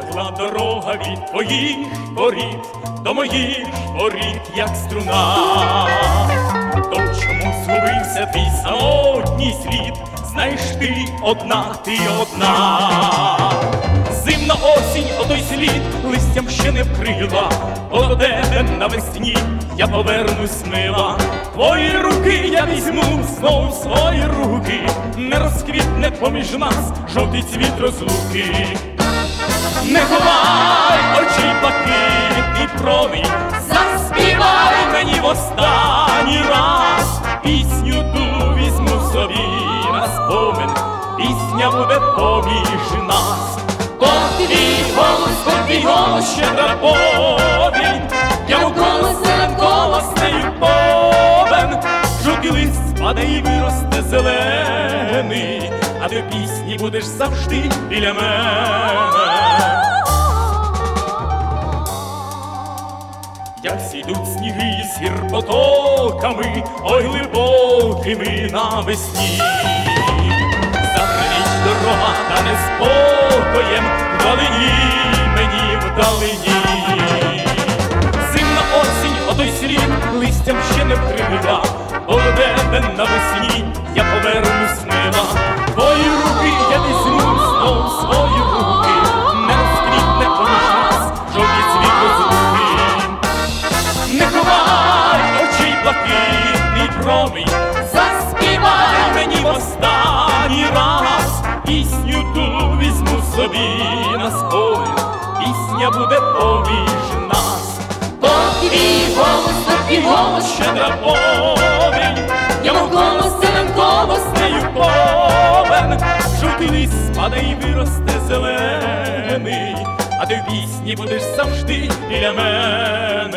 Текла дорога від твоїх воріт до моїх воріт, як струна. То чому згубився твій самотній слід? Знаєш, ти одна, Зимна осінь, отой слід листям ще не вкрила, бо до тебе навесні я повернусь мила. Твої руки я візьму знов в свої руки, не розквітне поміж нас жовтий цвіт розлуки. Не ховай очі блакитний промінь, заспівай мені в останній раз. Пісню ту візьму собі на спомин, пісня буде поміж нас. То твій голос, щедра повінь, я вколо зеленкова стаю повен. Жовтий лист спаде і виросте зелений, а ти в пісні будеш завжди біля мене. Як сійдуть сніги з гір потоками, ой глибокими навесні. Заграніть дорога та неспокоєм, вдалині мені вдалині. Зимна осінь, отой слід листям ще не вкрила, бо до тебе навесні я повернусь мила. Твої руки я візьму знов в свої руки, не розквітне поміж нас жовтий цвіт розлуки. Не ховай очей блакитний промінь, заспівай мені в останній раз. Пісню ту візьму собі на спомин, пісня буде поміж нас. То твій голос, щедра повінь, я мов колос зеленково стаю повен. Жовтий лист спаде і виросте зелений, а ти в пісні будеш завжди біля мене.